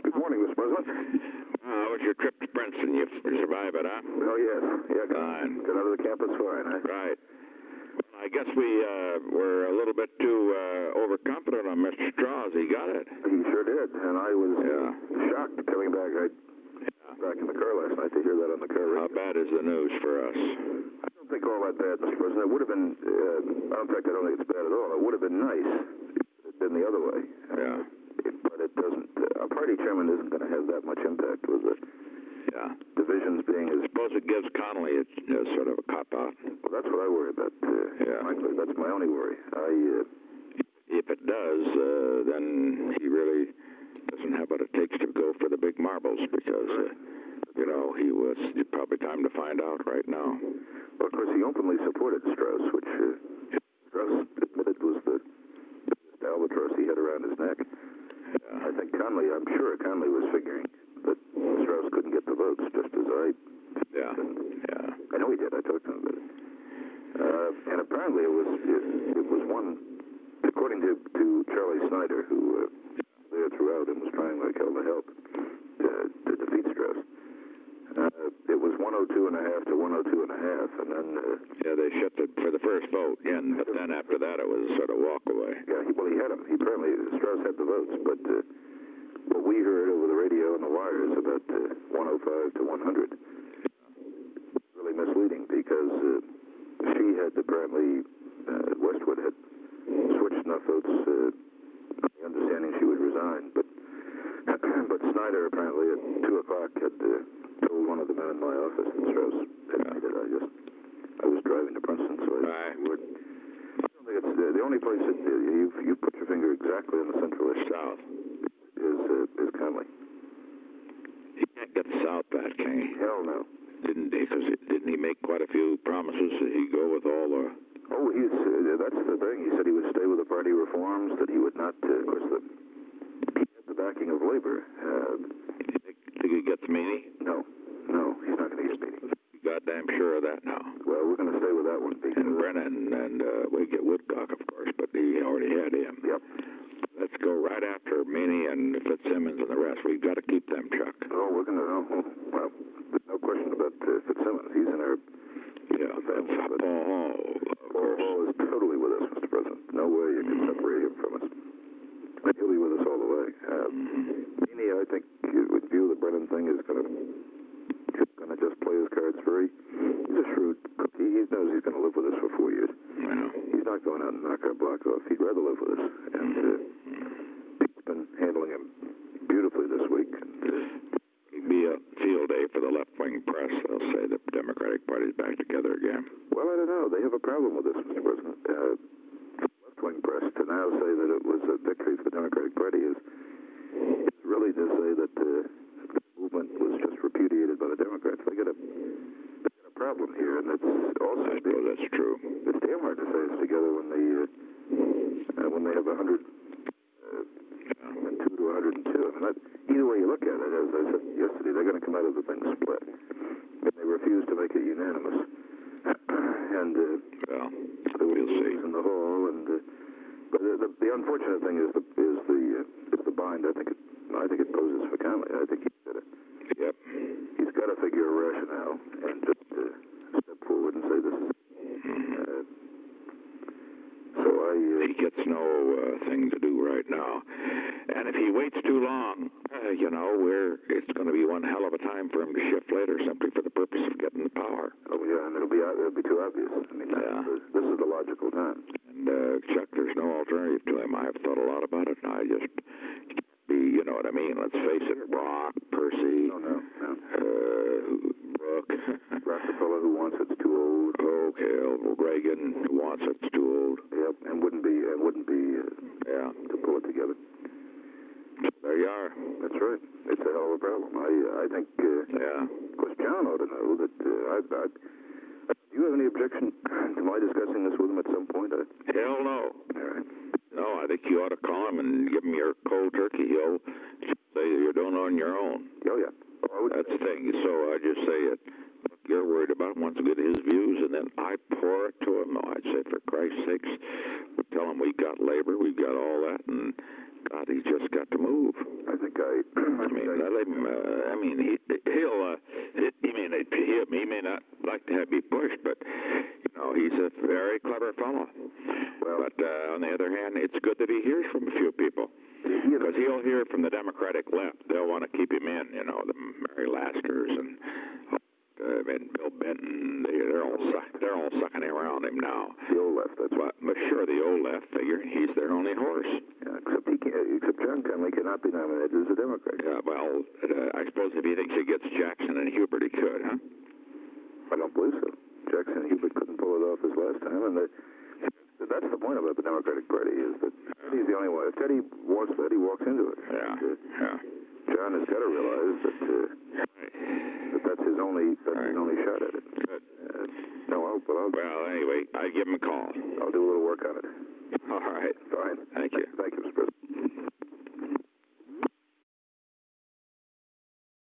Good morning, Mr. President. How was your trip to Princeton? You survived it, huh? Oh, yes. Yeah, Fine. got out of the campus fine, huh? Right. Well, I guess we were a little bit too overconfident on Mr. Strauss. He got it. He sure did, and I was shocked coming back. Back in the car last night to hear that on the car radio. How bad is the news for us? I don't think all that bad, Mr. President. It would have been, in fact, I don't think it's bad at all. It would have been nice if it had been the other way. Yeah. But it doesn't. Our party chairman isn't going to have that much impact with the divisions being as... I suppose it gives Connolly a sort of a cop-out. Well, that's what I worry about. Frankly, that's my only worry. If it does, then he really doesn't have what it takes to go for the big marbles because, it's probably time to find out right now. Well, of course, he openly supported Strauss, which Strauss admitted was the albatross he had around his neck. I think I'm sure Connolly was figuring that Strauss couldn't get the votes, just as I I know he did. I talked to him about it. And apparently it was one, according to Charlie Snyder, who was there throughout and was trying like hell to help to defeat Strauss. It was 102.5 to 102.5, and then... they shifted for the first vote, but then after that it was sort of walk away. Yeah, he had them. Apparently, Strauss had the votes, but what we heard over the radio and the wires about 105 to 100 was really misleading because she had apparently, Westwood had switched enough votes on the understanding she would resign, but Snyder apparently at 2 o'clock had told one of the men in my office that Strauss had made it. I was driving to Princeton, so I don't think it's the only place that you put your finger exactly in the central south is Connolly. He can't get south that, can he? Hell no. Didn't he? Because didn't he make quite a few promises that he'd go with all the... Oh, that's the thing. He said he would stay with the party reforms, that he would not, of course, he had the backing of labor. Think he gets Meany? No, he's not going to get Meany. Goddamn sure of that now. Well, we're going to stay with that one. And Brennan, and we get Woodcock, of course, but he already had him. Yep. Let's go right after Meany and Fitzsimmons and the rest. We've got to keep them, Chuck. Oh, we're going to know. Well, there's no question about Fitzsimmons. He's in our... Paul Hall, of course. Paul is totally with us, Mr. President. No way you can separate him from us. But he'll be with us all the way. Meany, I think, with view of the Brennan thing, is going to just play his cards free. He's a shrewd cookie. He knows he's going to live with us for 4 years. Wow. He's not going out and knock our block off. He'd rather live with us. And Pete's been handling him beautifully this week. It'll be a field day for the left-wing press. They'll say the Democratic Party's back together again. Well, I don't know. They have a problem with this, Mr. President. Left-wing press to now say that it was a victory for the Democratic Party is really to say that the movement was just repudiated by the Democrats. They got a problem here, and it's also... I suppose that's true. It's damn hard to say it's together when they have 100 and 2 to 102. I mean, either way you look at it, as I said yesterday, they're going to come out of the thing split. And they refuse to make it unanimous. And we'll see. In the hall, and but the unfortunate thing is the bind. I think it poses for Connolly. I think he did it. Yep. He's got to figure a rationale and just step forward and say this is. He gets no thing to do right now, and if he waits too long, it's going to be one hell of a time for him to shift later, simply for the purpose of getting the power. Oh yeah, and it'll be too obvious. I mean, this is the logical time. And Chuck, there's no alternative to him. I've thought a lot about it, and I just you know what I mean. Let's face it, Brock, Percy, Brooke, Rockefeller, who wants it's too old. Okay, Reagan, who wants it's too old. Yep, and wouldn't be to pull it together. There you are. That's right. It's a hell of a problem. I think. Of course, John ought to know that. Do you have any objection to my discussing this with him at some point? Hell no. All right. No, I think you ought to call him and give him your cold turkey. He'll say you're doing it on your own. Oh yeah. That's the thing. So I just say it. You're worried about wants to get his views, and then I pour it to him. No, I'd say, for Christ's sakes, we tell him we got labor, we got all that, and God, he's just got to move. I think I mean, him. I mean, he may not like to be pushed, but he's a very clever fellow. Well, but on the other hand, it's good that he hears from a few people, because he'll hear from the Democratic left. They'll want to keep him in. The Mary Lasters and Bill Benton. They're all sucking around him now. The old left, that's what. But sure, the old left figure, he's their only horse. Yeah, except John Connally cannot be nominated as a Democrat. Yeah, well, I suppose if he thinks he gets Jackson and Hubert, he could, huh? I don't believe so. Jackson and Hubert couldn't pull it off this last time, and that's the point about the Democratic Party, is that Teddy's the only one. If Teddy walks into it. Yeah, yeah. John has got to realize that that's his only shot at it. Good. Well, anyway, I give him a call. I'll do a little work on it. All right.